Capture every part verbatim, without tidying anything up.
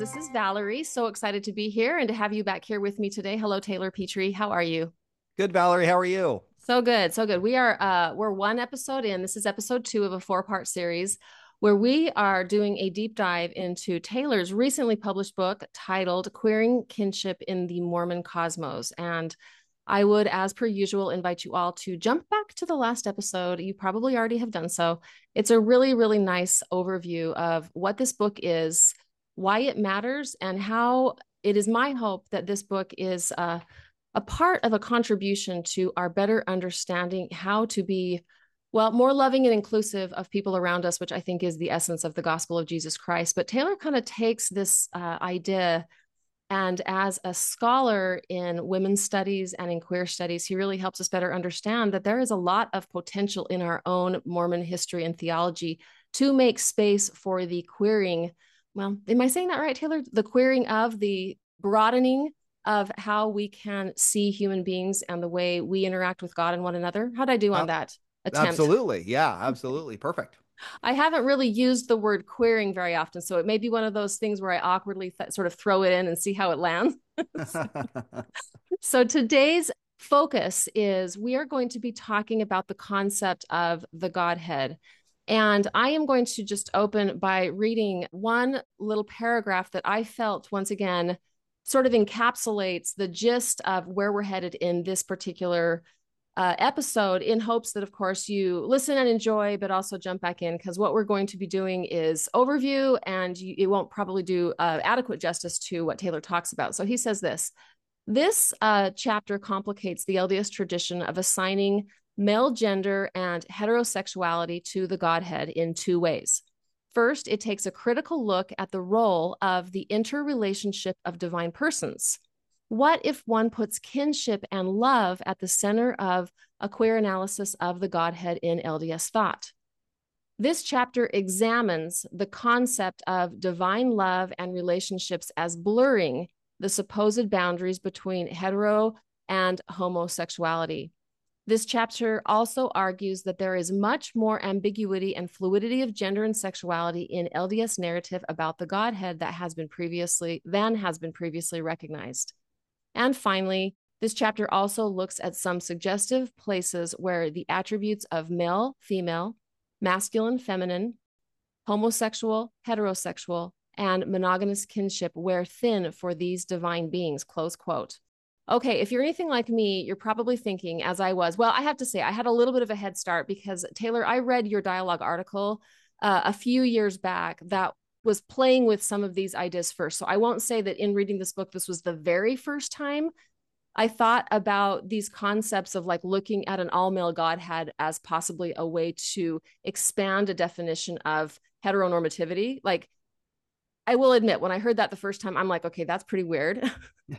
This is Valerie. So excited to be here and to have you back here with me today. Hello, Taylor Petrie. How are you? Good, Valerie. How are you? So good, so good. We are uh we're one episode in. This is episode two of a four-part series where we are doing a deep dive into Taylor's recently published book titled Queering Kinship in the Mormon Cosmos. And I would, as per usual, invite you all to jump back to the last episode. You probably already have done so. It's a really, really nice overview of what this book is, why it matters, and how it is my hope that this book is uh, a part of a contribution to our better understanding how to be, well, more loving and inclusive of people around us, which I think is the essence of the gospel of Jesus Christ. But Taylor kind of takes this uh, idea, and as a scholar in women's studies and in queer studies, he really helps us better understand that there is a lot of potential in our own Mormon history and theology to make space for the queering. Well, am I saying that right, Taylor? The queering of the broadening of how we can see human beings and the way we interact with God and one another. How'd I do on Uh, that attempt? Absolutely. Yeah, absolutely. Perfect. I haven't really used the word queering very often, so it may be one of those things where I awkwardly th- sort of throw it in and see how it lands. So today's focus is we are going to be talking about the concept of the Godhead. And I am going to just open by reading one little paragraph that I felt once again sort of encapsulates the gist of where we're headed in this particular uh, episode, in hopes that, of course, you listen and enjoy, but also jump back in, because what we're going to be doing is overview, and you, it won't probably do uh, adequate justice to what Taylor talks about. So he says this. This uh, chapter complicates the L D S tradition of assigning male gender and heterosexuality to the Godhead in two ways. First, it takes a critical look at the role of the interrelationship of divine persons. What if one puts kinship and love at the center of a queer analysis of the Godhead in L D S thought? This chapter examines the concept of divine love and relationships as blurring the supposed boundaries between hetero and homosexuality. This chapter also argues that there is much more ambiguity and fluidity of gender and sexuality in L D S narrative about the Godhead that has been previously than has been previously recognized. And finally, this chapter also looks at some suggestive places where the attributes of male, female, masculine, feminine, homosexual, heterosexual, and monogamous kinship wear thin for these divine beings, close quote. Okay, if you're anything like me, you're probably thinking, as I was, well, I have to say, I had a little bit of a head start because, Taylor, I read your dialogue article uh, a few years back that was playing with some of these ideas first. So I won't say that in reading this book, this was the very first time I thought about these concepts of like looking at an all male Godhead as possibly a way to expand a definition of heteronormativity. Like, I will admit, when I heard that the first time, I'm like, okay, that's pretty weird.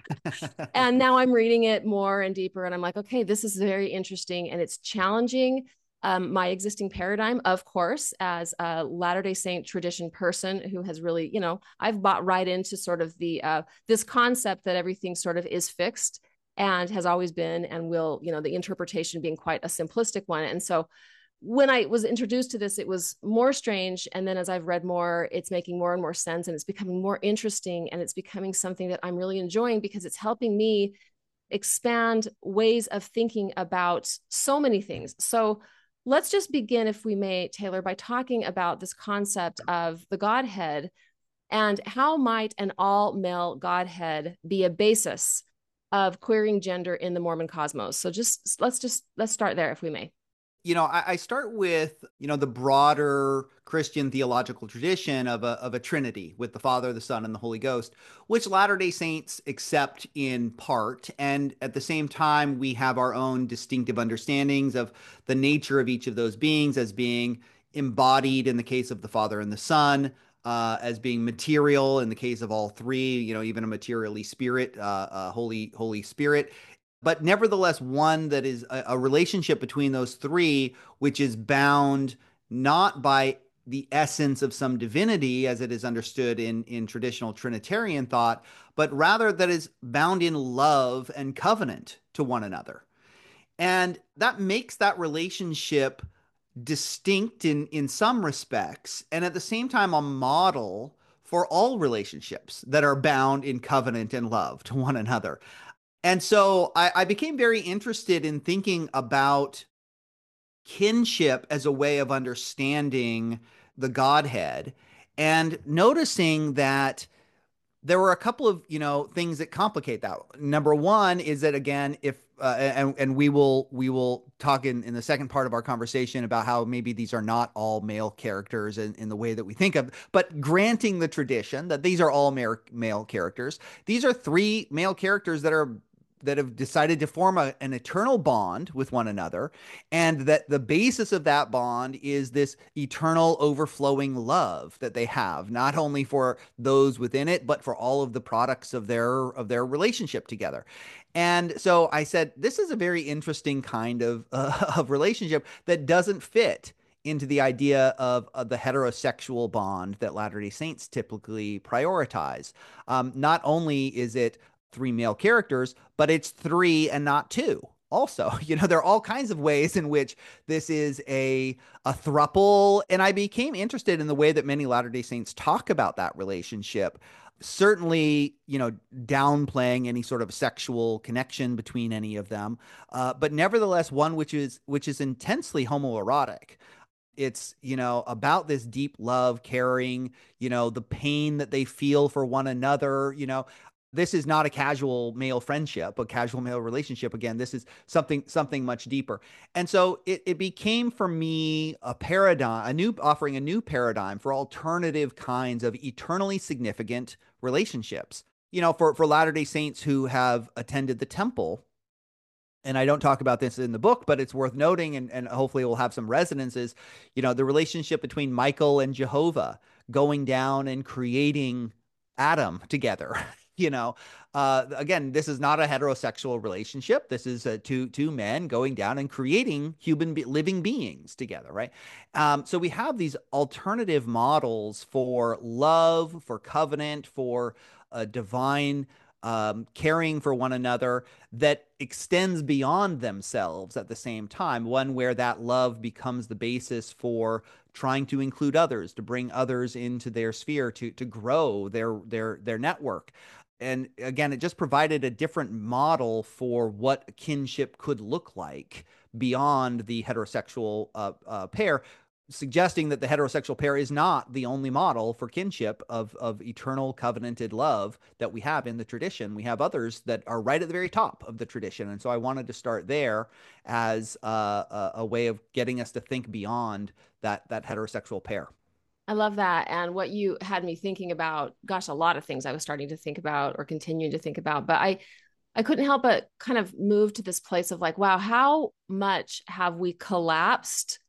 And now I'm reading it more and deeper, and I'm like, okay, this is very interesting, and it's challenging um, my existing paradigm, of course, as a Latter-day Saint tradition person who has really, you know, I've bought right into sort of the uh, this concept that everything sort of is fixed and has always been and will, you know, the interpretation being quite a simplistic one. And so when I was introduced to this, it was more strange. And then as I've read more, it's making more and more sense, and it's becoming more interesting, and it's becoming something that I'm really enjoying because it's helping me expand ways of thinking about so many things. So let's just begin, if we may, Taylor, by talking about this concept of the Godhead and how might an all male Godhead be a basis of queering gender in the Mormon cosmos. So just let's just let's start there, if we may. You know, I, I start with, you know, the broader Christian theological tradition of a, of a Trinity with the Father, the Son, and the Holy Ghost, which Latter-day Saints accept in part. And at the same time, we have our own distinctive understandings of the nature of each of those beings as being embodied in the case of the Father and the Son, uh, as being material in the case of all three, you know, even a materially spirit, uh, uh, Holy, Holy Spirit, but nevertheless one that is a, a relationship between those three, which is bound not by the essence of some divinity as it is understood in, in traditional Trinitarian thought, but rather that is bound in love and covenant to one another. And that makes that relationship distinct in, in some respects, and at the same time, a model for all relationships that are bound in covenant and love to one another. And so I, I became very interested in thinking about kinship as a way of understanding the Godhead and noticing that there were a couple of, you know, things that complicate that. Number one is that, again, if uh, and and we will we will talk in in the second part of our conversation about how maybe these are not all male characters in, in the way that we think of, but granting the tradition that these are all male male characters, these are three male characters that are that have decided to form a, an eternal bond with one another, and that the basis of that bond is this eternal overflowing love that they have, not only for those within it, but for all of the products of their of their relationship together. And so I said, this is a very interesting kind of uh, of relationship that doesn't fit into the idea of, of the heterosexual bond that Latter-day Saints typically prioritize. Um, not only is it three male characters, but it's three and not two. Also, you know, there are all kinds of ways in which this is a a throuple, and I became interested in the way that many Latter-day Saints talk about that relationship. Certainly, you know, downplaying any sort of sexual connection between any of them, uh, but nevertheless, one which is which is intensely homoerotic. It's, you know, about this deep love, caring, you know, the pain that they feel for one another, you know. This is not a casual male friendship, a casual male relationship. Again, this is something something much deeper. And so it, it became for me a paradigm, a new offering a new paradigm for alternative kinds of eternally significant relationships. You know, for, for Latter-day Saints who have attended the temple, and I don't talk about this in the book, but it's worth noting, and, and hopefully it will have some resonances, you know, the relationship between Michael and Jehovah going down and creating Adam together. You know, uh, again, this is not a heterosexual relationship. This is uh, two two men going down and creating human be living beings together, right? Um, so we have these alternative models for love, for covenant, for uh, divine um, caring for one another that extends beyond themselves at the same time. One where that love becomes the basis for trying to include others, to bring others into their sphere, to to grow their their their network. And again, it just provided a different model for what kinship could look like beyond the heterosexual uh, uh, pair, suggesting that the heterosexual pair is not the only model for kinship of, of eternal covenanted love that we have in the tradition. We have others that are right at the very top of the tradition. And so I wanted to start there as uh, a, a way of getting us to think beyond that, that heterosexual pair. I love that. And what you had me thinking about, gosh, a lot of things I was starting to think about or continuing to think about, but I, I couldn't help but kind of move to this place of like, wow, how much have we collapsed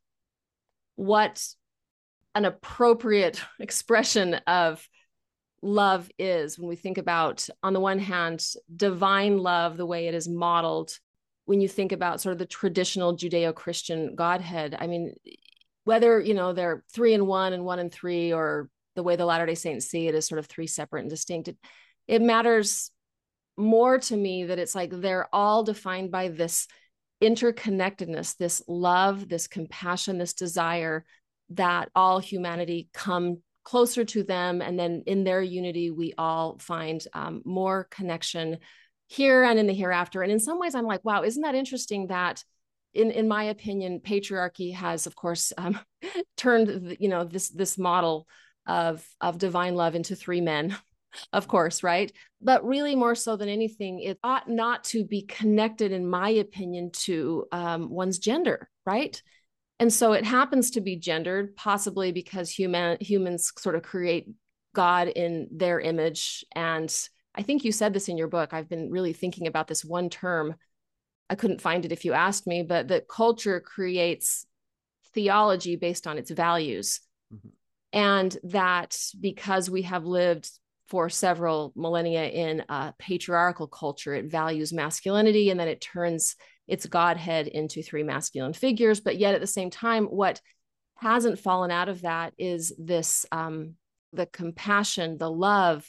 what an appropriate expression of love is when we think about, on the one hand, divine love, the way it is modeled, when you think about sort of the traditional Judeo-Christian Godhead. I mean, whether, you know, they're three and one and one and three, or the way the Latter-day Saints see it as sort of three separate and distinct, it, it matters more to me that it's like they're all defined by this interconnectedness, this love, this compassion, this desire that all humanity come closer to them. And then in their unity, we all find um, more connection here and in the hereafter. And in some ways, I'm like, wow, isn't that interesting that In, in my opinion, patriarchy has, of course, um, turned, you know, this this model of of divine love into three men, of course, right? But really, more so than anything, it ought not to be connected, in my opinion, to um, one's gender, right? And so it happens to be gendered, possibly because human humans sort of create God in their image. And I think you said this in your book. I've been really thinking about this one term. I couldn't find it if you asked me, but that culture creates theology based on its values. Mm-hmm. And that because we have lived for several millennia in a patriarchal culture, it values masculinity, and then it turns its Godhead into three masculine figures. But yet at the same time, what hasn't fallen out of that is this, um, the compassion, the love,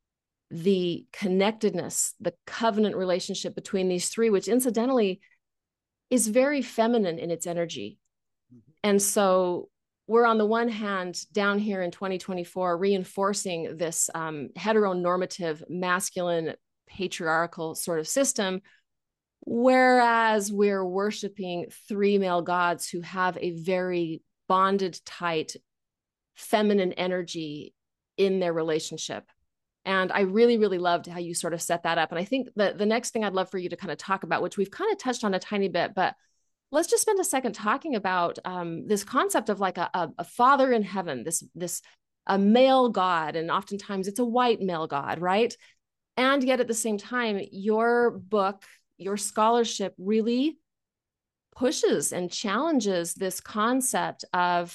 the connectedness, the covenant relationship between these three, which incidentally is very feminine in its energy. Mm-hmm. And so we're on the one hand down here in twenty twenty-four reinforcing this um, heteronormative, masculine, patriarchal sort of system, whereas we're worshiping three male gods who have a very bonded, tight, feminine energy in their relationship. And I really, really loved how you sort of set that up. And I think that the next thing I'd love for you to kind of talk about, which we've kind of touched on a tiny bit, but let's just spend a second talking about um, this concept of like a, a, a father in heaven, this, this a male God. And oftentimes it's a white male God, right? And yet at the same time, your book, your scholarship really pushes and challenges this concept of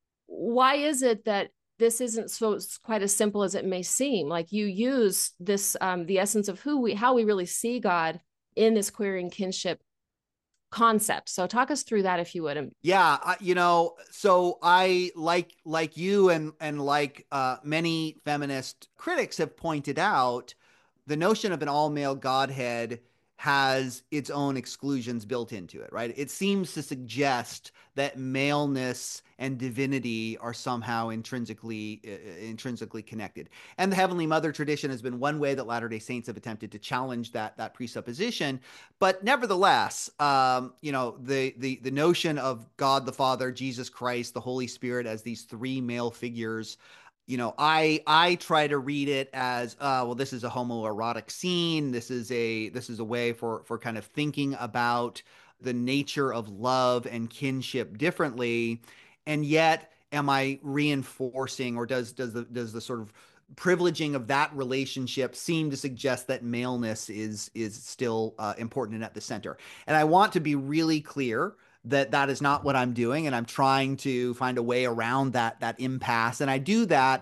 why is it that this isn't so quite as simple as it may seem. Like you use this, um, the essence of who we, how we really see God in this queering kinship concept. So talk us through that if you would. Yeah, I, you know, so I like like you and and like uh, many feminist critics have pointed out, the notion of an all-male Godhead has its own exclusions built into it, right? It seems to suggest that maleness and divinity are somehow intrinsically uh, intrinsically connected. And the Heavenly Mother tradition has been one way that Latter-day Saints have attempted to challenge that that presupposition. But nevertheless, um, you know, the the the notion of God the Father, Jesus Christ, the Holy Spirit as these three male figures, you know, I I try to read it as uh, well, this is a homoerotic scene. This is a this is a way for for kind of thinking about the nature of love and kinship differently. And yet, am I reinforcing, or does does the does the sort of privileging of that relationship seem to suggest that maleness is is still uh, important and at the center? And I want to be really clear that that is not what I'm doing, and I'm trying to find a way around that that impasse. And I do that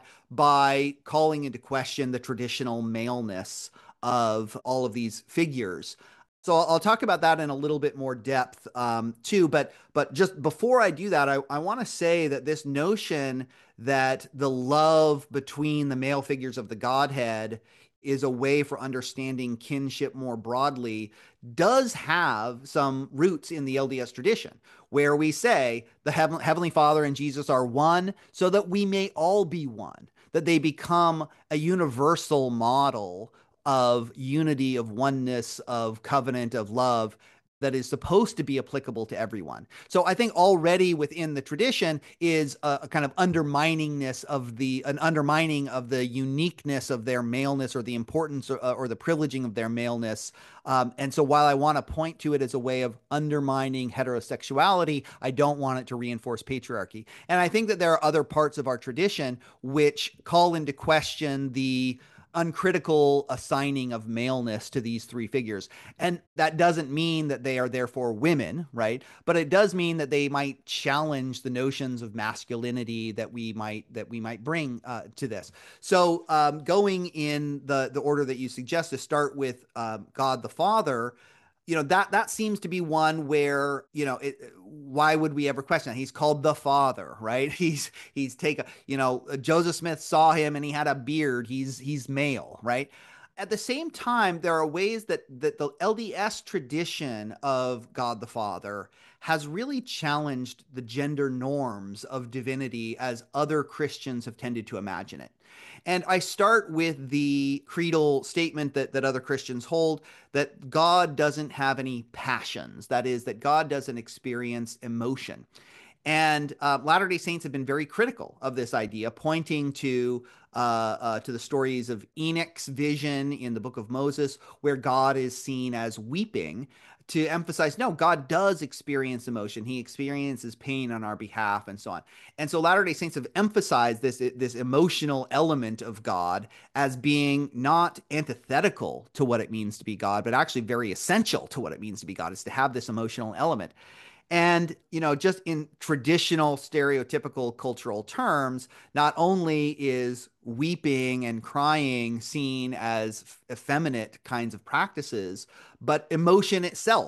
by calling into question the traditional maleness of all of these figures. So I'll, I'll talk about that in a little bit more depth um, too. But but just before I do that, I, I want to say that this notion that the love between the male figures of the Godhead is a way for understanding kinship more broadly does have some roots in the L D S tradition, where we say the Heaven- Heavenly Father and Jesus are one so that we may all be one, that they become a universal model of unity, of oneness, of covenant, of love that is supposed to be applicable to everyone. So I think already within the tradition is a, a kind of underminingness of the an undermining of the uniqueness of their maleness, or the importance, or, or the privileging of their maleness. Um, and so while I want to point to it as a way of undermining heterosexuality, I don't want it to reinforce patriarchy. And I think that there are other parts of our tradition which call into question the uncritical assigning of maleness to these three figures. And that doesn't mean that they are therefore women, right? But it does mean that they might challenge the notions of masculinity that we might that we might bring uh, to this. So um, going in the the order that you suggest, to start with uh, God the Father, you know, that that seems to be one where, you know, it, why would we ever question that? He's called the Father, right? He's he's take a, you know, Joseph Smith saw him and he had a beard. He's he's male, right? At the same time, there are ways that that the L D S tradition of God the Father has really challenged the gender norms of divinity as other Christians have tended to imagine it. And I start with the creedal statement that, that other Christians hold, that God doesn't have any passions. That is, that God doesn't experience emotion. And uh, Latter-day Saints have been very critical of this idea, pointing to uh, uh, to the stories of Enoch's vision in the Book of Moses, where God is seen as weeping, to emphasize, no, God does experience emotion. He experiences pain on our behalf, and so on. And so Latter-day Saints have emphasized this, this emotional element of God as being not antithetical to what it means to be God, but actually very essential to what it means to be God, is to have this emotional element. And, you know, just in traditional stereotypical cultural terms, not only is weeping and crying seen as effeminate kinds of practices, but emotion itself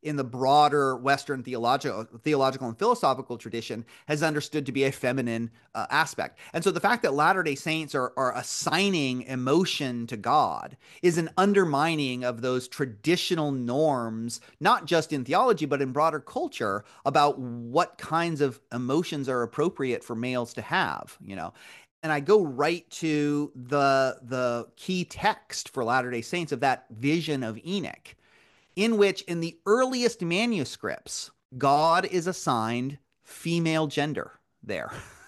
in the broader Western theological, theological and philosophical tradition has understood to be a feminine uh, aspect. And so the fact that Latter-day Saints are, are assigning emotion to God is an undermining of those traditional norms, not just in theology, but in broader culture about what kinds of emotions are appropriate for males to have, you know. And I go right to the the key text for Latter-day Saints of that vision of Enoch, in which in the earliest manuscripts, God is assigned female gender there.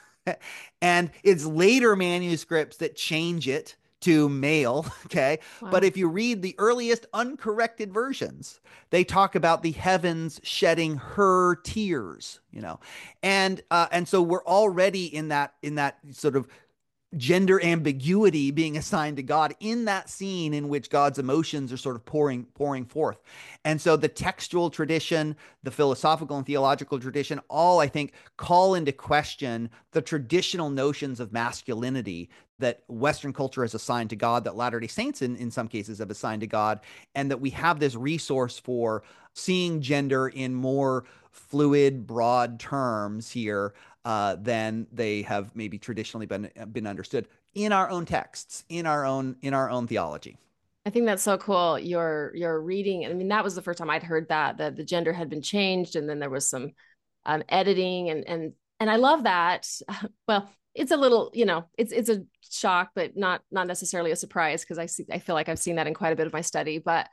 And it's later manuscripts that change it to male, okay? Wow. But if you read the earliest uncorrected versions, they talk about the heavens shedding her tears, you know. And uh, and so we're already in that in that sort of gender ambiguity being assigned to God in that scene in which God's emotions are sort of pouring pouring forth. And so the textual tradition, the philosophical and theological tradition, all I think call into question the traditional notions of masculinity that Western culture has assigned to God, that Latter-day Saints in, in some cases have assigned to God, and that we have this resource for seeing gender in more fluid, broad terms here uh, than they have maybe traditionally been been understood in our own texts, in our own in our own theology. I think that's so cool. Your your reading. I mean, that was the first time I'd heard that that the gender had been changed, and then there was some um, editing, and and and I love that. Well, it's a little, you know, it's it's a shock, but not not necessarily a surprise, because I see I feel like I've seen that in quite a bit of my study. But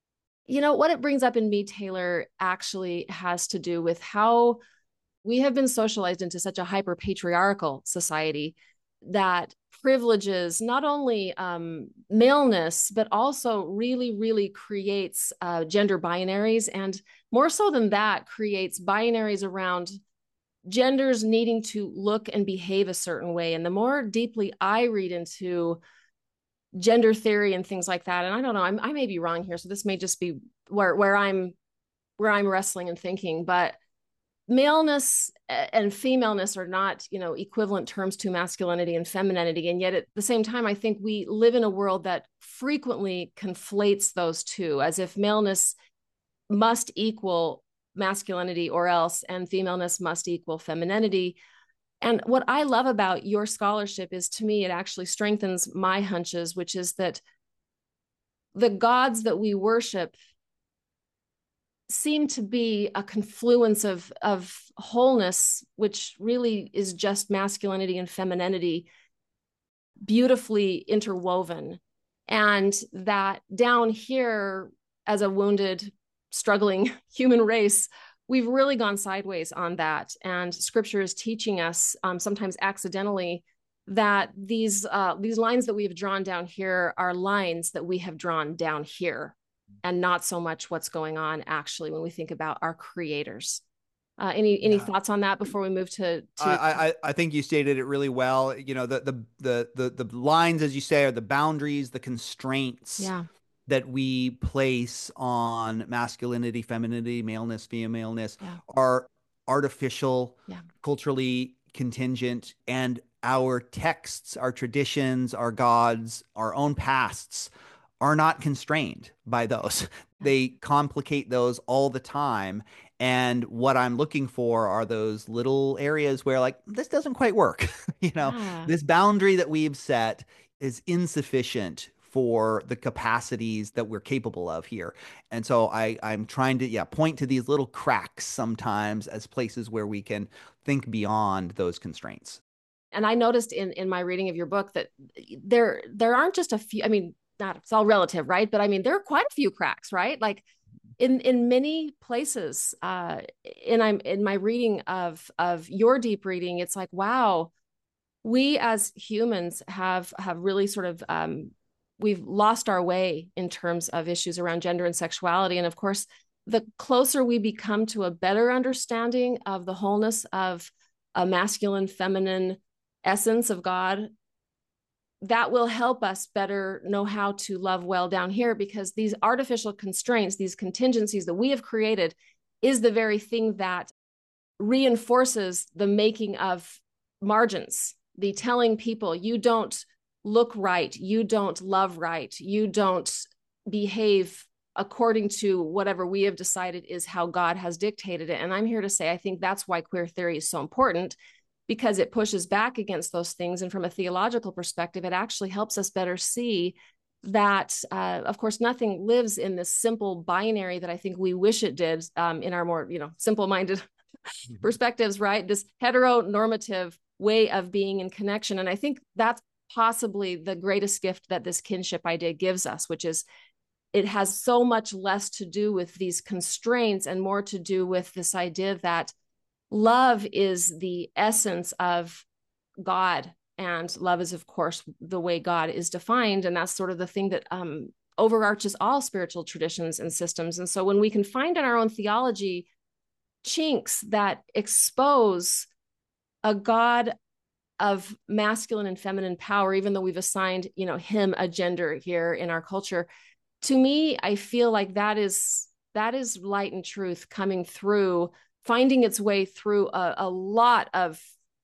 you know what it brings up in me, Taylor, actually has to do with how we have been socialized into such a hyper patriarchal society that privileges not only um, maleness, but also really, really creates uh, gender binaries. And more so than that, creates binaries around genders needing to look and behave a certain way. And the more deeply I read into gender theory and things like that, and I don't know, I'm, I may be wrong here, so this may just be where, where I'm where I'm wrestling and thinking, but maleness and femaleness are not, you know, equivalent terms to masculinity and femininity. And yet at the same time, I think we live in a world that frequently conflates those two, as if maleness must equal masculinity or else, and femaleness must equal femininity. And what I love about your scholarship is, to me, it actually strengthens my hunches, which is that the gods that we worship seem to be a confluence of of wholeness, which really is just masculinity and femininity beautifully interwoven. And that down here, as a wounded, struggling human race, we've really gone sideways on that. And scripture is teaching us, um, sometimes accidentally, that these uh, these lines that we've drawn down here are lines that we have drawn down here, and not so much what's going on actually when we think about our creators. Uh, any any yeah. thoughts on that before we move to? to... I, I I think you stated it really well. You know, the the the the the lines, as you say, are the boundaries, the constraints yeah. that we place on masculinity, femininity, maleness, femaleness yeah. are artificial, yeah. culturally contingent, and our texts, our traditions, our gods, our own pasts are not constrained by those. They complicate those all the time. And what I'm looking for are those little areas where, like, this doesn't quite work. You know, yeah. this boundary that we've set is insufficient for the capacities that we're capable of here. And so I, I'm trying to, yeah, point to these little cracks sometimes as places where we can think beyond those constraints. And I noticed in, in my reading of your book that there, there aren't just a few, I mean, not, it's all relative, right? But I mean, there are quite a few cracks, right? Like in, in many places, uh, and I'm in my reading of, of your deep reading, it's like, wow, we as humans have, have really sort of, um, we've lost our way in terms of issues around gender and sexuality. And of course, the closer we become to a better understanding of the wholeness of a masculine, feminine essence of God, that will help us better know how to love well down here, because these artificial constraints, these contingencies that we have created, is the very thing that reinforces the making of margins, the telling people you don't look right, you don't love right, you don't behave according to whatever we have decided is how God has dictated it. And I'm here to say, I think that's why queer theory is so important, because it pushes back against those things. And from a theological perspective, it actually helps us better see that, uh, of course, nothing lives in this simple binary that I think we wish it did, um, in our more, you know, simple-minded mm-hmm. perspectives, right? This heteronormative way of being in connection. And I think that's possibly the greatest gift that this kinship idea gives us, which is it has so much less to do with these constraints and more to do with this idea that love is the essence of God. And love is, of course, the way God is defined. And that's sort of the thing that um, overarches all spiritual traditions and systems. And so when we can find in our own theology chinks that expose a God of masculine and feminine power, even though we've assigned, you know, him a gender here in our culture, to me, I feel like that is that is light and truth coming through, finding its way through a, a lot of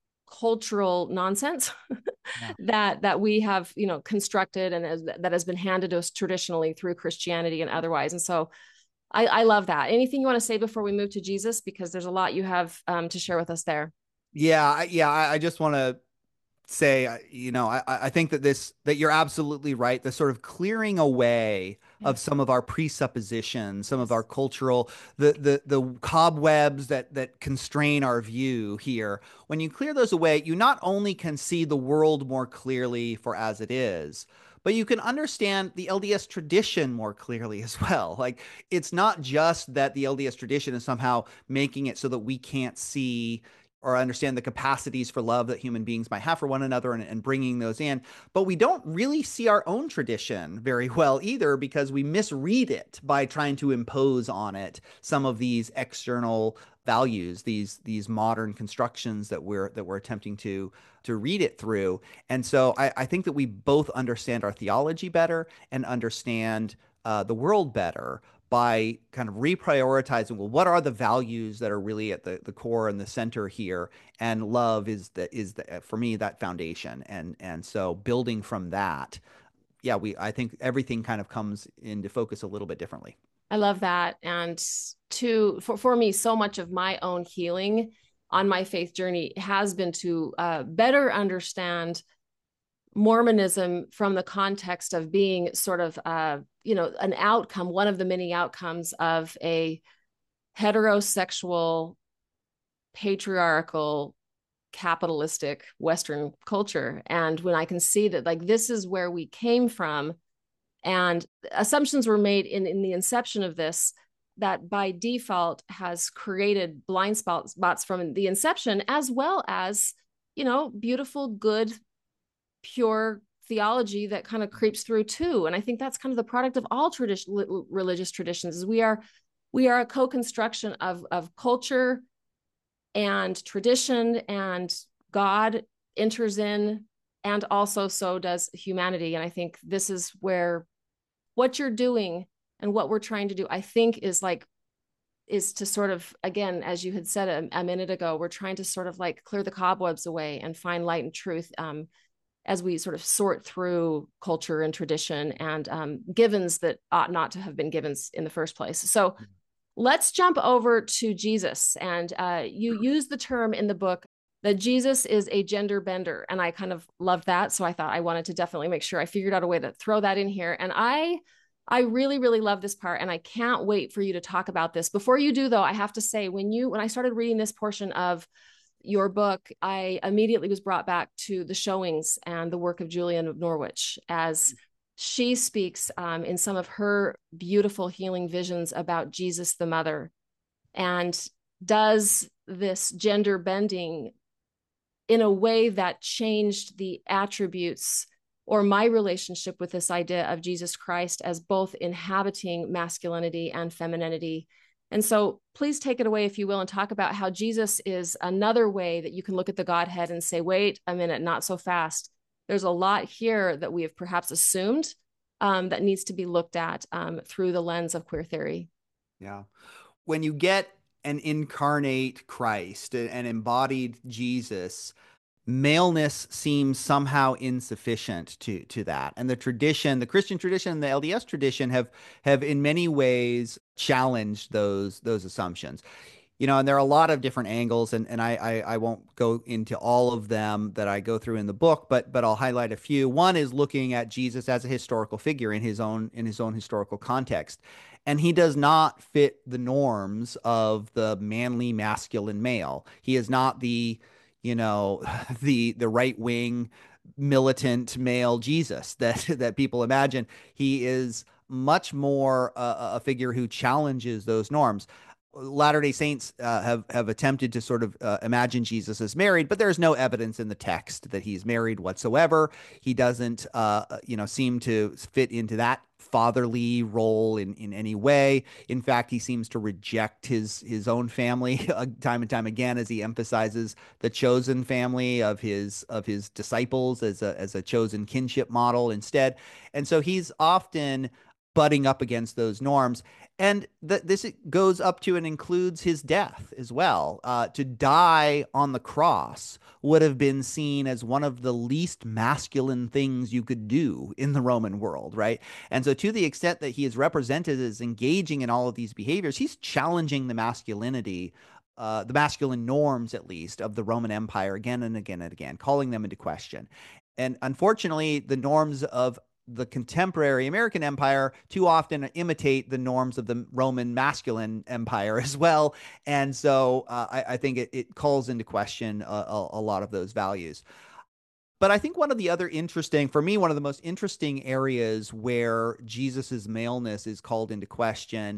cultural nonsense yeah. that that we have, you know, constructed and as, that has been handed to us traditionally through Christianity and otherwise. And so I, I love that. Anything you want to say before we move to Jesus? Because there's a lot you have um, to share with us there. Yeah, yeah. I, I just want to say, you know, I, I think that this, that you're absolutely right. The sort of clearing away yes. of some of our presuppositions, some yes. of our cultural, the, the, the cobwebs that, that constrain our view here. When you clear those away, you not only can see the world more clearly for as it is, but you can understand the L D S tradition more clearly as well. Like, it's not just that the L D S tradition is somehow making it so that we can't see or understand the capacities for love that human beings might have for one another and, and bringing those in. But we don't really see our own tradition very well either, because we misread it by trying to impose on it some of these external values, these these modern constructions that we're that we're attempting to to read it through. And so I, I think that we both understand our theology better and understand uh, the world better by kind of reprioritizing, well, what are the values that are really at the, the core and the center here? And love is the, is the, for me, that foundation. And, and so building from that, yeah, we, I think everything kind of comes into focus a little bit differently. I love that. And to, for, for me, so much of my own healing on my faith journey has been to uh, better understand Mormonism from the context of being sort of, uh, you know, an outcome, one of the many outcomes of a heterosexual, patriarchal, capitalistic Western culture. And when I can see that, like, this is where we came from, and assumptions were made in, in the inception of this, that by default has created blind spots from the inception, as well as, you know, beautiful, good, pure theology that kind of creeps through too. And I think that's kind of the product of all tradition, religious traditions, is we are we are a co-construction of of culture and tradition, and God enters in, and also so does humanity. And I think this is where what you're doing and what we're trying to do, I think, is like is to sort of, again, as you had said a, a minute ago, we're trying to sort of like clear the cobwebs away and find light and truth um, as we sort of sort through culture and tradition and um, givens that ought not to have been givens in the first place. So let's jump over to Jesus. And uh, you use the term in the book that Jesus is a gender bender. And I kind of love that. So I thought I wanted to definitely make sure I figured out a way to throw that in here. And I, I really, really love this part. And I can't wait for you to talk about this. Before you do, though, I have to say, when you, when I started reading this portion of your book, I immediately was brought back to the showings and the work of Julian of Norwich, as she speaks um, in some of her beautiful healing visions about Jesus the Mother, and does this gender bending in a way that changed the attributes or my relationship with this idea of Jesus Christ as both inhabiting masculinity and femininity. And so please take it away, if you will, and talk about how Jesus is another way that you can look at the Godhead and say, wait a minute, not so fast. There's a lot here that we have perhaps assumed um, that needs to be looked at um, through the lens of queer theory. Yeah. When you get an incarnate Christ, an embodied Jesus, maleness seems somehow insufficient to to that. And the tradition, the Christian tradition and the L D S tradition have have in many ways challenged those those assumptions. You know, and there are a lot of different angles, and, and I, I I won't go into all of them that I go through in the book, but but I'll highlight a few. One is looking at Jesus as a historical figure in his own in his own historical context. And he does not fit the norms of the manly masculine male. He is not the, you know, the the right wing militant male Jesus that that people imagine. He is much more a, a figure who challenges those norms. Latter-day Saints uh, have have attempted to sort of uh, imagine Jesus as married, but there's no evidence in the text that he's married whatsoever. He doesn't, uh, you know, seem to fit into that fatherly role in in any way. In fact, he seems to reject his his own family time and time again, as he emphasizes the chosen family of his of his disciples as a as a chosen kinship model instead. And so he's often butting up against those norms. And th- this goes up to and includes his death as well. Uh, to die on the cross would have been seen as one of the least masculine things you could do in the Roman world, right? And so, to the extent that he is represented as engaging in all of these behaviors, he's challenging the masculinity, uh, the masculine norms, at least, of the Roman Empire again and again and again, calling them into question. And unfortunately, the norms of the contemporary American empire too often imitate the norms of the Roman masculine empire as well. And so uh, I, I think it, it calls into question a, a, a lot of those values. But I think one of the other interesting, for me, one of the most interesting areas where Jesus's maleness is called into question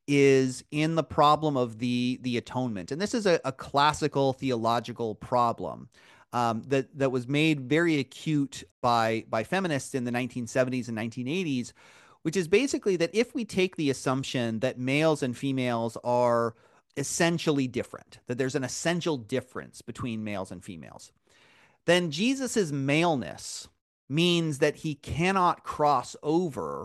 is in the problem of the the atonement. And this is a, a classical theological problem um, that that was made very acute by by feminists in the nineteen seventies and nineteen eighties, which is basically that if we take the assumption that males and females are essentially different, that there's an essential difference between males and females, then Jesus's maleness means that he cannot cross over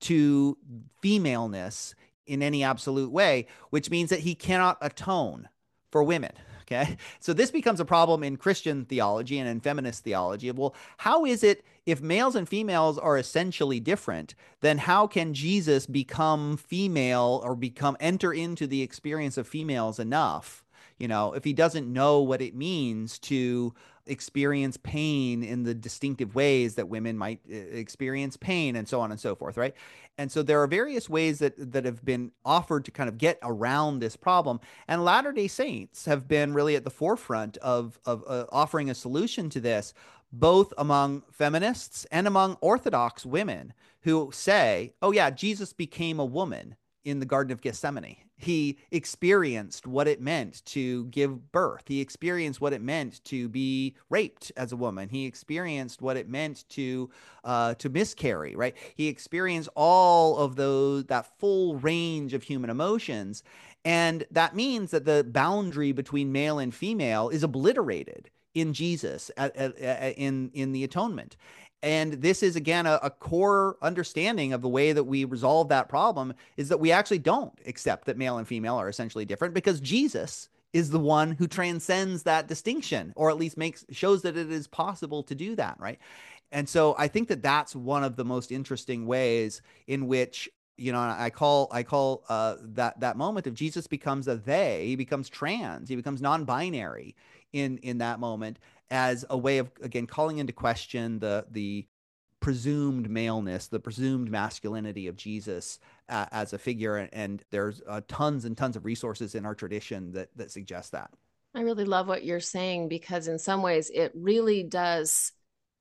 to femaleness in any absolute way, which means that he cannot atone for women. Okay. So this becomes a problem in Christian theology and in feminist theology of, well, how is it if males and females are essentially different, then how can Jesus become female or become enter into the experience of females enough, you know, if he doesn't know what it means to experience pain in the distinctive ways that women might experience pain and so on and so forth, right? And so there are various ways that that have been offered to kind of get around this problem. And Latter-day Saints have been really at the forefront of, of uh, offering a solution to this, both among feminists and among Orthodox women who say, oh yeah, Jesus became a woman in the Garden of Gethsemane. He experienced what it meant to give birth. He experienced what it meant to be raped as a woman. He experienced what it meant to uh, to miscarry, right? He experienced all of those, that full range of human emotions. And that means that the boundary between male and female is obliterated in Jesus, at, at, at, in, in the atonement. And this is, again, a, a core understanding of the way that we resolve that problem is that we actually don't accept that male and female are essentially different, because Jesus is the one who transcends that distinction, or at least makes shows that it is possible to do that, right? And so I think that that's one of the most interesting ways in which, you know, I call I call uh, that that moment of Jesus becomes a they, he becomes trans, he becomes non-binary in in that moment, as a way of, again, calling into question the the presumed maleness, the presumed masculinity of Jesus uh, as a figure. And, and there's uh, tons and tons of resources in our tradition that that suggest that. I really love what you're saying, because in some ways it really does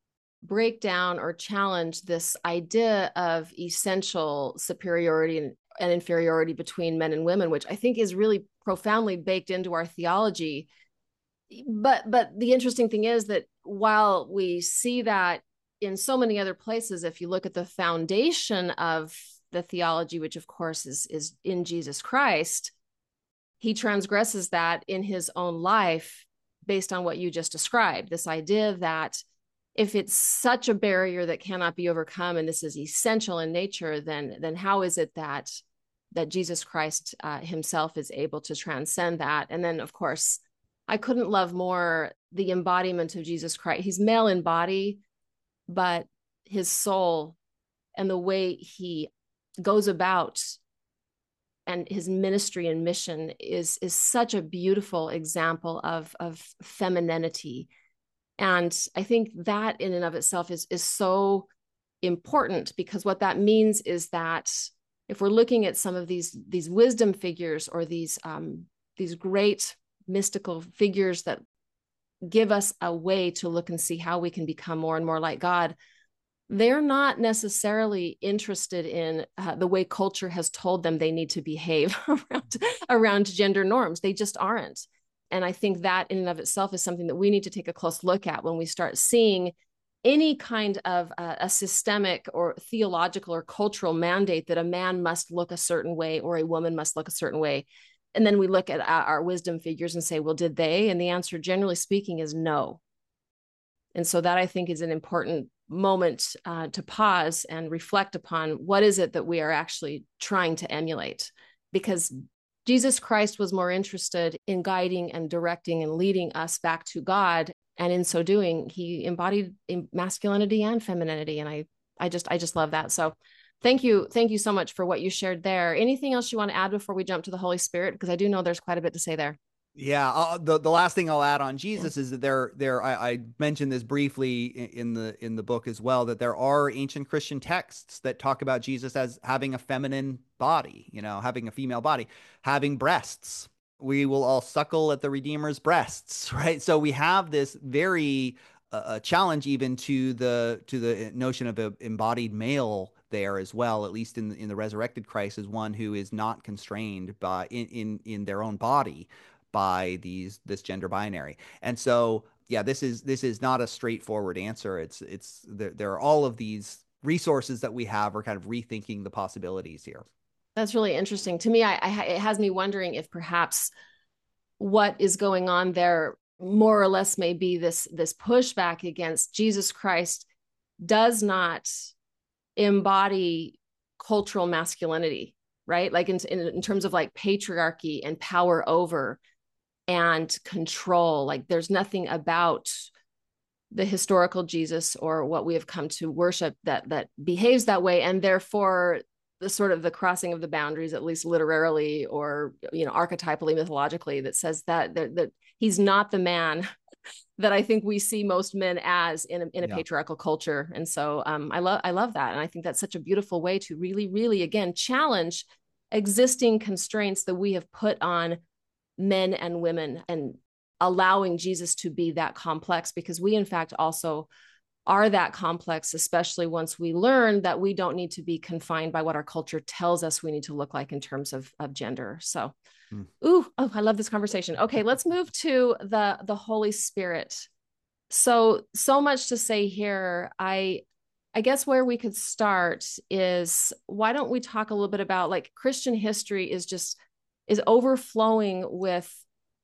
break down or challenge this idea of essential superiority and, and inferiority between men and women, which I think is really profoundly baked into our theology. But but the interesting thing is that while we see that in so many other places, if you look at the foundation of the theology, which of course is is in Jesus Christ, he transgresses that in his own life based on what you just described, this idea that if it's such a barrier that cannot be overcome and this is essential in nature, then then how is it that that Jesus Christ uh, himself is able to transcend that? And then, of course, I couldn't love more the embodiment of Jesus Christ. He's male in body, but his soul and the way he goes about and his ministry and mission is is such a beautiful example of of femininity. And I think that in and of itself is is so important, because what that means is that if we're looking at some of these these wisdom figures, or these um, these great mystical figures that give us a way to look and see how we can become more and more like God, they're not necessarily interested in uh, the way culture has told them they need to behave around, around gender norms. They just aren't. And I think that in and of itself is something that we need to take a close look at when we start seeing any kind of uh, a systemic or theological or cultural mandate that a man must look a certain way or a woman must look a certain way. And then we look at our wisdom figures and say, well, did they? And the answer, generally speaking, is no. And so that, I think, is an important moment uh, to pause and reflect upon what is it that we are actually trying to emulate. Because Jesus Christ was more interested in guiding and directing and leading us back to God. And in so doing, he embodied masculinity and femininity. And I, I just, I just love that. So thank you. Thank you so much for what you shared there. Anything else you want to add before we jump to the Holy Spirit? Because I do know there's quite a bit to say there. Yeah, uh, the the last thing I'll add on Jesus is that there there I, I mentioned this briefly in the in the book as well, that there are ancient Christian texts that talk about Jesus as having a feminine body, you know, having a female body, having breasts. We will all suckle at the Redeemer's breasts, right? So we have this very uh, challenge even to the to the notion of an embodied male there as well, at least in in the resurrected Christ, as one who is not constrained by in in, in their own body by these this gender binary. And so yeah, this is this is not a straightforward answer. It's it's there, there are all of these resources that we have are kind of rethinking the possibilities here. That's really interesting to me. I, I it has me wondering if perhaps what is going on there more or less may be this this pushback against Jesus Christ does not embody cultural masculinity, right? Like in, in, in terms of like patriarchy and power over and control. Like there's nothing about the historical Jesus or what we have come to worship that that behaves that way. And therefore the sort of the crossing of the boundaries, at least literarily or, you know, archetypally, mythologically, that says that, that, that he's not the man that I think we see most men as in a, in a yeah. patriarchal culture. And so um, I love, I love that. And I think that's such a beautiful way to really, really, again, challenge existing constraints that we have put on men and women, and allowing Jesus to be that complex, because we, in fact, also are that complex, especially once we learn that we don't need to be confined by what our culture tells us we need to look like in terms of, of gender. So, mm. ooh, oh, I love this conversation. Okay, let's move to the, the Holy Spirit. So, so much to say here. I, I guess where we could start is, why don't we talk a little bit about, like, Christian history is just is overflowing with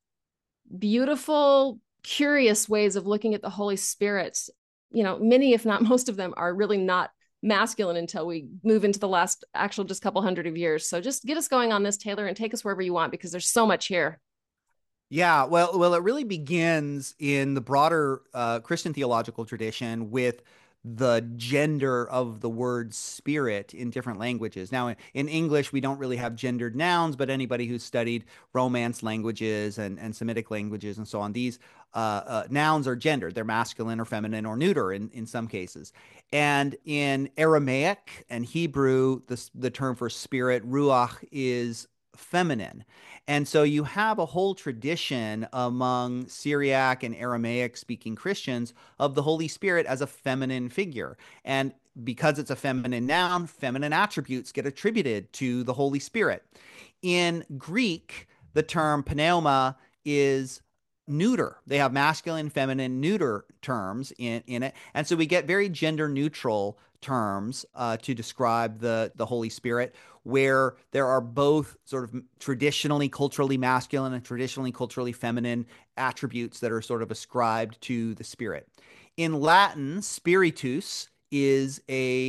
beautiful, curious ways of looking at the Holy Spirit. You know, many, if not most of them, are really not masculine until we move into the last actual just couple hundred of years. So just get us going on this, Taylor, and take us wherever you want, because there's so much here. Yeah, well, well, it really begins in the broader uh, Christian theological tradition with the gender of the word spirit in different languages. Now, in, in English, we don't really have gendered nouns, but anybody who's studied Romance languages and, and Semitic languages and so on, these uh, uh, nouns are gendered. They're masculine or feminine or neuter in, in some cases. And in Aramaic and Hebrew, the, the term for spirit, ruach, is feminine. And so you have a whole tradition among Syriac and Aramaic speaking Christians of the Holy Spirit as a feminine figure. And because it's a feminine noun, feminine attributes get attributed to the Holy Spirit. In Greek, the term pneuma is neuter. They have masculine, feminine, neuter terms in, in it. And so we get very gender neutral terms uh, to describe the, the Holy Spirit, where there are both sort of traditionally culturally masculine and traditionally culturally feminine attributes that are sort of ascribed to the Spirit. In Latin, spiritus is a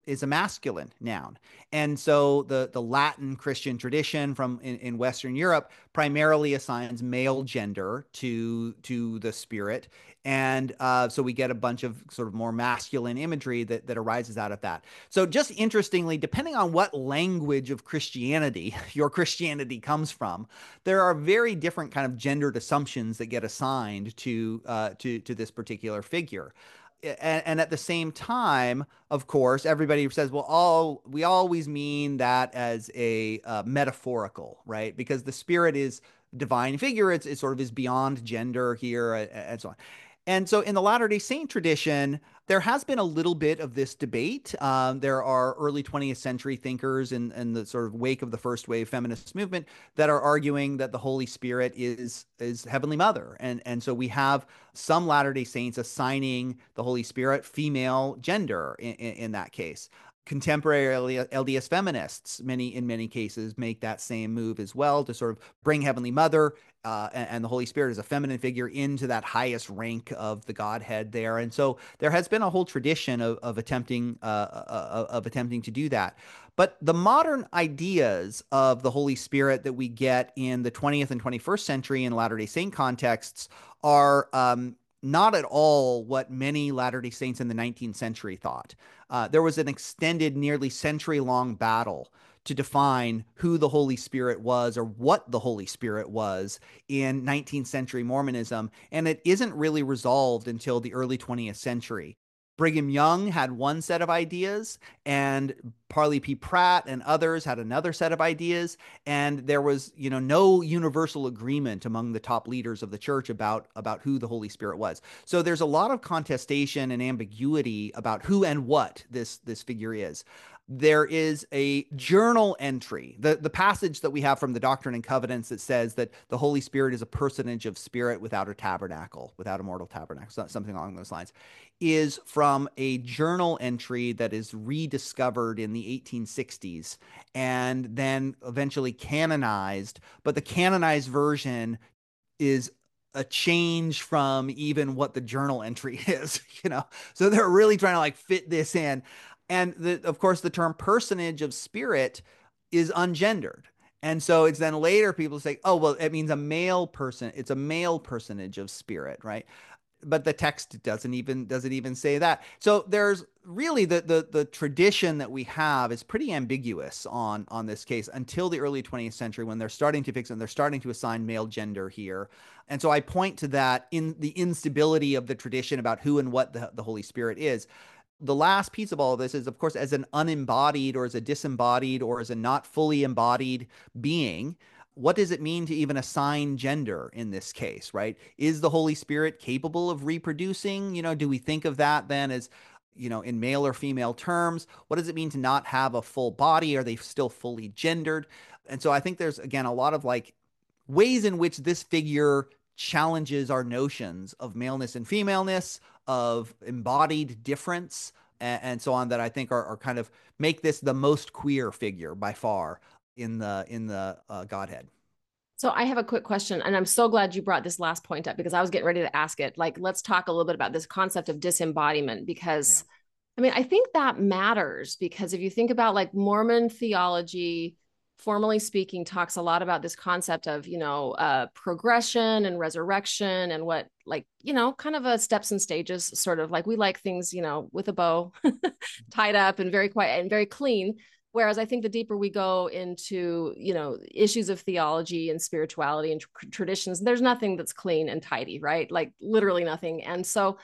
is a masculine noun. And so the, the Latin Christian tradition from in, in Western Europe primarily assigns male gender to, to the spirit. And uh, so we get a bunch of sort of more masculine imagery that, that arises out of that. So just interestingly, depending on what language of Christianity your Christianity comes from, there are very different kind of gendered assumptions that get assigned to uh, to to this particular figure. And, and at the same time, of course, everybody says, well, all we always mean that as a uh, metaphorical, right? Because the spirit is divine figure. It's, it sort of is beyond gender here and so on. And so in the Latter-day Saint tradition, there has been a little bit of this debate. Um, there are early twentieth century thinkers in, in the sort of wake of the first wave feminist movement that are arguing that the Holy Spirit is is Heavenly Mother. And, and so we have some Latter-day Saints assigning the Holy Spirit female gender in, in, in that case. Contemporary L D S feminists, many in many cases, make that same move as well to sort of bring Heavenly Mother uh, and, and the Holy Spirit as a feminine figure into that highest rank of the Godhead there. And so there has been a whole tradition of, of attempting uh, uh, of attempting to do that. But the modern ideas of the Holy Spirit that we get in the twentieth and twenty-first century in Latter-day Saint contexts are um, not at all what many Latter-day Saints in the nineteenth century thought. Uh, there was an extended, nearly century-long battle to define who the Holy Spirit was or what the Holy Spirit was in nineteenth century Mormonism, and it isn't really resolved until the early twentieth century. Brigham Young had one set of ideas, and Parley P. Pratt and others had another set of ideas, and there was, you know, no universal agreement among the top leaders of the church about, about who the Holy Spirit was. So there's a lot of contestation and ambiguity about who and what this, this figure is. There is a journal entry, the, the passage that we have from the Doctrine and Covenants that says that the Holy Spirit is a personage of spirit without a tabernacle, without a mortal tabernacle, something along those lines, is from a journal entry that is rediscovered in the eighteen sixties and then eventually canonized. But the canonized version is a change from even what the journal entry is, you know? So they're really trying to like fit this in. And the, of course, the term personage of spirit is ungendered. And so it's then later people say, oh, well, it means a male person. It's a male personage of spirit, right? But the text doesn't even doesn't even say that. So there's really the the the tradition that we have is pretty ambiguous on on this case until the early twentieth century when they're starting to fix it and they're starting to assign male gender here. And so I point to that in the instability of the tradition about who and what the, the Holy Spirit is. The last piece of all of this is, of course, as an unembodied or as a disembodied or as a not fully embodied being, what does it mean to even assign gender in this case, right? Is the Holy Spirit capable of reproducing? You know, do we think of that then as, you know, in male or female terms? What does it mean to not have a full body? Are they still fully gendered? And so I think there's, again, a lot of like ways in which this figure challenges our notions of maleness and femaleness, of embodied difference, and, and so on, that I think are, are kind of make this the most queer figure by far in the in the uh, Godhead. So I have a quick question, and I'm so glad you brought this last point up because I was getting ready to ask it. Like, let's talk a little bit about this concept of disembodiment, because yeah. I mean, I think that matters because if you think about like Mormon theology, formally speaking, talks a lot about this concept of, you know, uh, progression and resurrection and what, like, you know, kind of a steps and stages, sort of like we like things, you know, with a bow tied up and very quiet and very clean. Whereas I think the deeper we go into, you know, issues of theology and spirituality and tr- traditions, there's nothing that's clean and tidy, right? Like literally nothing. And so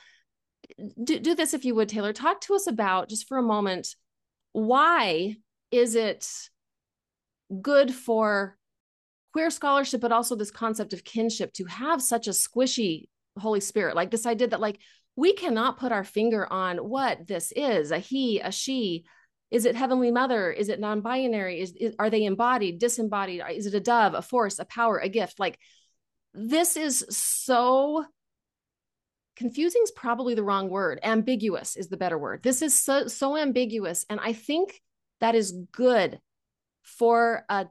do, do this if you would, Taylor. Talk to us about, just for a moment, why is it good for queer scholarship, but also this concept of kinship, to have such a squishy Holy Spirit, like this idea that like we cannot put our finger on what this is, a he, a she. Is it Heavenly Mother? Is it non-binary? Is, is are they embodied, disembodied? Is it a dove, a force, a power, a gift? Like this is so confusing is probably the wrong word. Ambiguous is the better word. This is so, so ambiguous. And I think that is good for a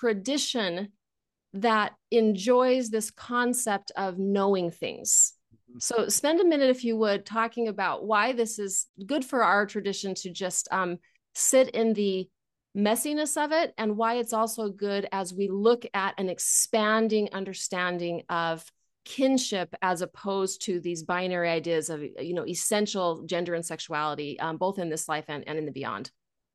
tradition that enjoys this concept of knowing things. So spend a minute, if you would, talking about why this is good for our tradition to just um, sit in the messiness of it, and why it's also good as we look at an expanding understanding of kinship as opposed to these binary ideas of, you know, essential gender and sexuality, um, both in this life and, and in the beyond.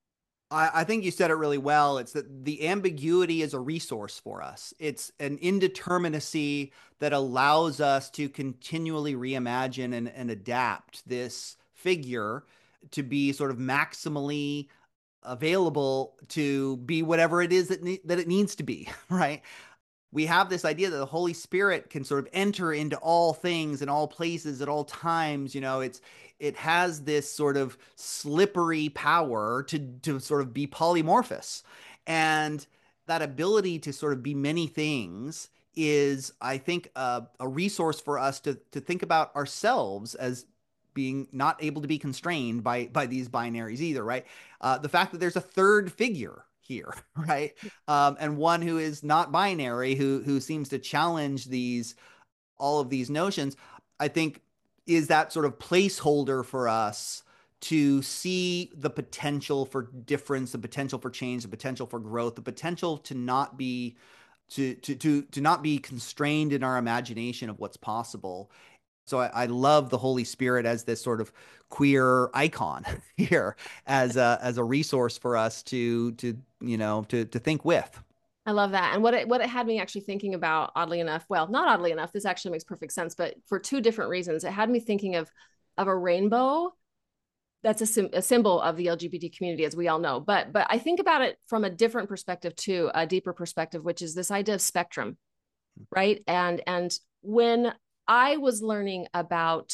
I, I think you said it really well. It's that the ambiguity is a resource for us. It's an indeterminacy that allows us to continually reimagine and, and adapt this figure to be sort of maximally available to be whatever it is that ne- that it needs to be, right? We have this idea that the Holy Spirit can sort of enter into all things and all places at all times. You know, it's it has this sort of slippery power to to sort of be polymorphous, and that ability to sort of be many things is, I think, uh, a resource for us to to think about ourselves as being not able to be constrained by by these binaries either, right? Uh, the fact that there's a third figure here, right? Um, and one who is not binary, who who seems to challenge these all of these notions, I think is that sort of placeholder for us to see the potential for difference, the potential for change, the potential for growth, the potential to not be to to to to not be constrained in our imagination of what's possible. So I, I love the Holy Spirit as this sort of queer icon here, as a as a resource for us to to you know to to think with. I love that. And what it what it had me actually thinking about, oddly enough, well, not oddly enough, this actually makes perfect sense, but for two different reasons. It had me thinking of of a rainbow. That's a, sim- a symbol of the L G B T community, as we all know. But but I think about it from a different perspective too, a deeper perspective, which is this idea of spectrum, right? And and when I was learning about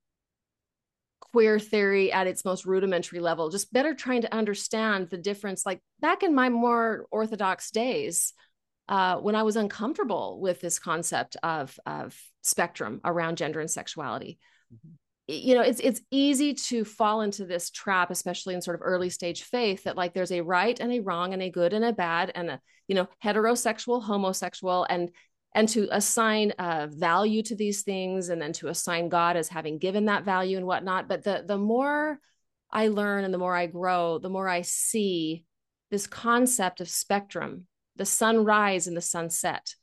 queer theory at its most rudimentary level, just better trying to understand the difference. Like back in my more orthodox days, uh, when I was uncomfortable with this concept of, of spectrum around gender and sexuality, Mhm. you know, it's it's easy to fall into this trap, especially in sort of early stage faith, that like there's a right and a wrong and a good and a bad and a, you know, heterosexual, homosexual, and and to assign uh, value to these things, and then to assign God as having given that value and whatnot. But the the more I learn and the more I grow, the more I see this concept of spectrum, the sunrise and the sunset,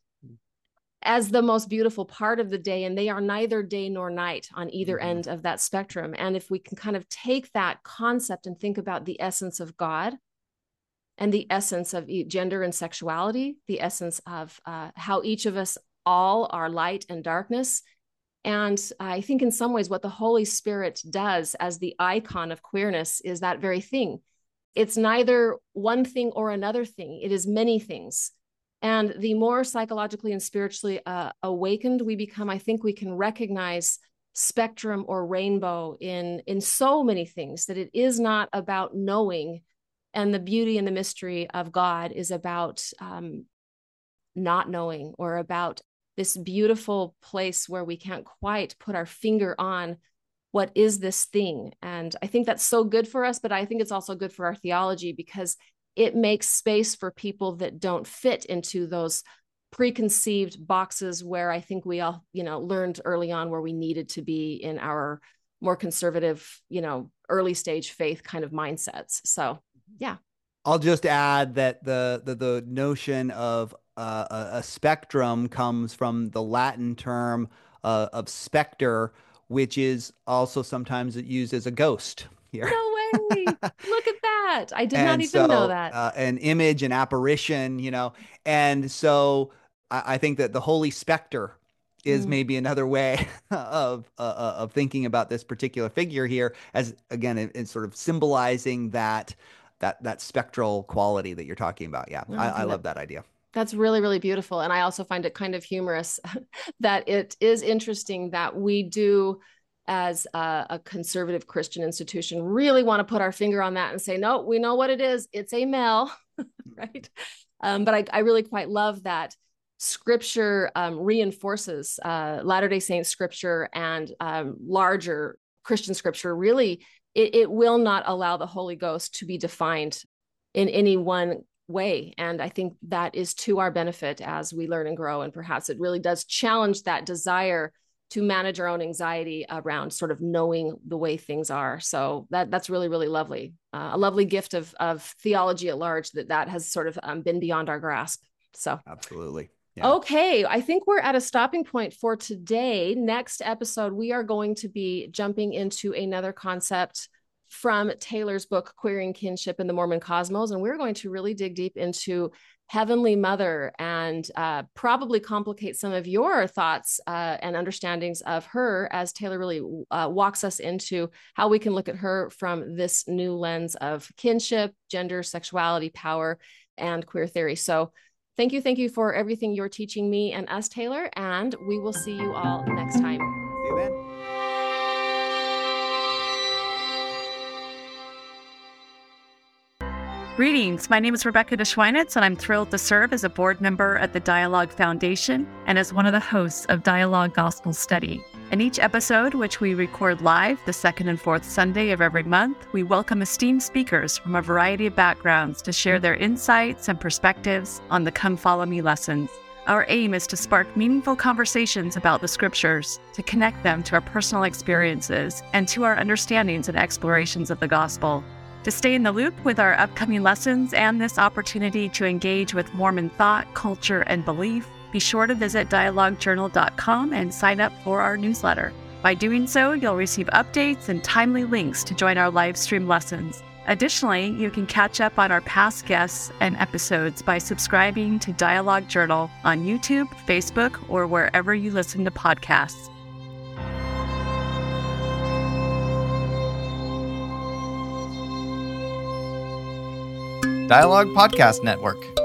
as the most beautiful part of the day. And they are neither day nor night on either Mhm. end of that spectrum. And if we can kind of take that concept and think about the essence of God and the essence of gender and sexuality, the essence of uh, how each of us all are light and darkness. And I think in some ways, what the Holy Spirit does as the icon of queerness is that very thing. It's neither one thing or another thing, it is many things. And the more psychologically and spiritually uh, awakened we become, I think we can recognize spectrum or rainbow in in so many things, that it is not about knowing, and the beauty and the mystery of God is about um, not knowing, or about this beautiful place where we can't quite put our finger on what is this thing. And I think that's so good for us, but I think it's also good for our theology, because it makes space for people that don't fit into those preconceived boxes where I think we all, you know, learned early on where we needed to be in our more conservative, you know, early stage faith kind of mindsets. So yeah. I'll just add that the the, the notion of uh, a, a spectrum comes from the Latin term uh, of specter, which is also sometimes used as a ghost here. No way. Look at that. I did not And even know so that. uh, an image, an apparition, you know, and so I, I think that the Holy Spectre is Mm. maybe another way of uh, uh, of thinking about this particular figure here, as again, it, it's sort of symbolizing that that that spectral quality that you're talking about. Yeah, Well, I, I I think that love that idea. that's really, really beautiful. And I also find it kind of humorous that it is interesting that we do, as a, a conservative Christian institution, really want to put our finger on that and say, no, we know what it is. It's a male, right? Um, but I, I really quite love that scripture um, reinforces uh, Latter-day Saints scripture and um, larger Christian scripture. Really, it, it will not allow the Holy Ghost to be defined in any one way. And I think that is to our benefit as we learn and grow. And perhaps it really does challenge that desire to manage our own anxiety around sort of knowing the way things are. So that that's really, really lovely. Uh, a lovely gift of, of theology at large that that has sort of um, been beyond our grasp. So absolutely. Yeah. Okay, I think we're at a stopping point for today. Next episode, we are going to be jumping into another concept from Taylor's book, Queering Kinship in the Mormon Cosmos. And we're going to really dig deep into Heavenly Mother and uh, probably complicate some of your thoughts uh, and understandings of her as Taylor really uh, walks us into how we can look at her from this new lens of kinship, gender, sexuality, power, and queer theory. So thank you. Thank you for everything you're teaching me and us, Taylor. And we will see you all next time. See you then. Greetings. My name is Rebecca DeSchweinitz, and I'm thrilled to serve as a board member at the Dialogue Foundation and as one of the hosts of Dialogue Gospel Study. In each episode, which we record live the second and fourth Sunday of every month, we welcome esteemed speakers from a variety of backgrounds to share their insights and perspectives on the Come Follow Me lessons. Our aim is to spark meaningful conversations about the scriptures, to connect them to our personal experiences and to our understandings and explorations of the gospel. To stay in the loop with our upcoming lessons and this opportunity to engage with Mormon thought, culture, and belief, be sure to visit dialogue journal dot com and sign up for our newsletter. By doing so, you'll receive updates and timely links to join our live stream lessons. Additionally, you can catch up on our past guests and episodes by subscribing to Dialogue Journal on YouTube, Facebook, or wherever you listen to podcasts. Dialogue Podcast Network.